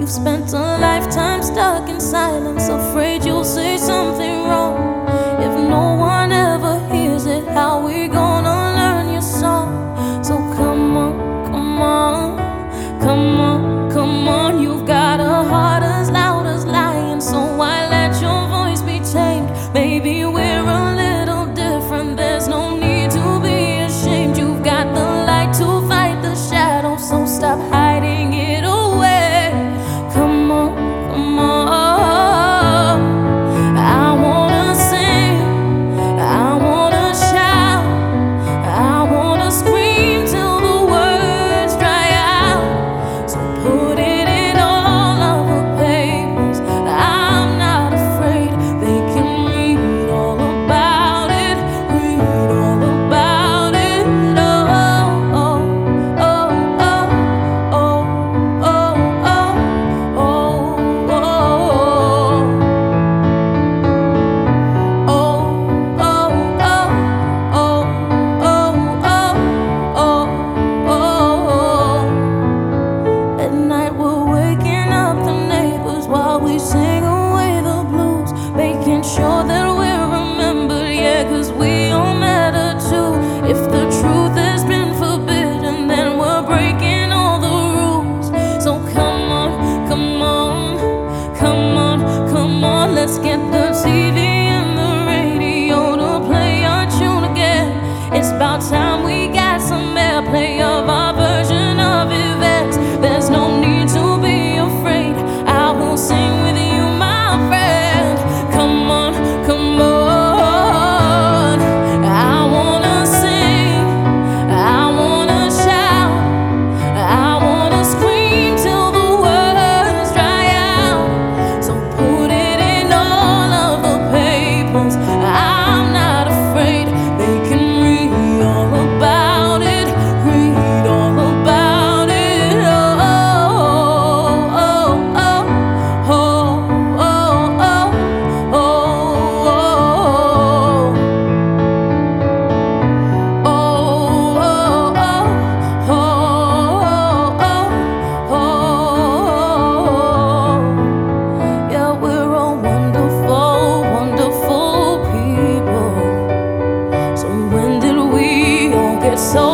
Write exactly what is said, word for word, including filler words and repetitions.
You've spent a lifetime stuck in silence, afraid you'll say something wrong. If no one ever hears it, how we gonna learn your song? So come on, come on, come on, come on. You've got a heart as loud as lion, so why let your voice be tamed? Maybe we're a little different, there's no need to be ashamed. You've got the light to fight the shadow, so stop hiding it away. Come on, come on. I wanna sing, I wanna shout, I wanna scream till the words dry out. So put it in all of the papers, I'm not afraid. They can read all about it, read all about it. Oh, oh, oh, oh, oh, oh, oh, oh, oh, At night we're waking up the neighbors while we sing away the blues, making sure that we're remembered, yeah, 'cause we all matter too. If the truth has been forbidden, then we're breaking all the rules. So come on, come on, come on, come on. Let's get the T V and the radio to play our tune again. It's about time we got some airplay of our version of events. There's no need to be afraid, I will sing with you, my friend. Come on, come on. I wanna sing, I wanna shout, I wanna scream till the words dry out. So put it in all of the papers, I'm not afraid. They can read all about it, read all about it. Oh, oh, oh, oh, oh, oh, oh, yeah, we're all wonderful, wonderful people. So when did we all get so